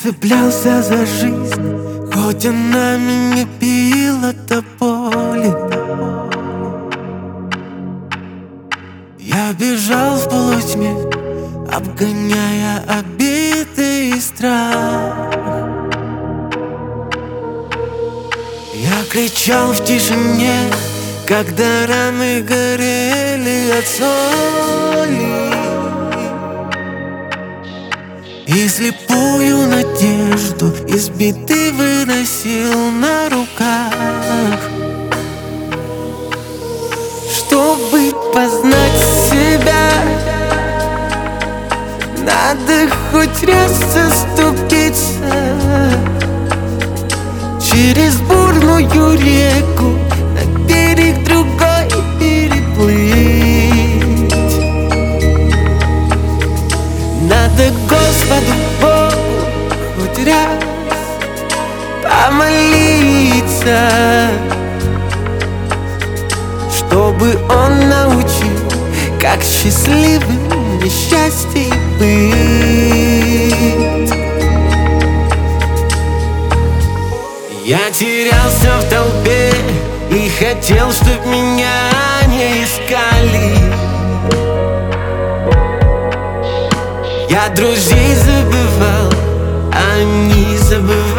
цеплялся за жизнь, хоть она меня била до боли. Я бежал в полутьме, обгоняя обиды и страх. Я кричал в тишине, когда раны горели от соли, и слепую надежду из беды выносил на руках. Чтобы познать себя, надо хоть раз заступиться через бурную реку, на берег другой переплыть. Надо Господу Богу хоть раз помолиться, чтобы Он научил, как счастливым мне счастье быть. Я терялся в толпе и хотел, чтоб меня не искали. Я друзей забывал, а они забывали.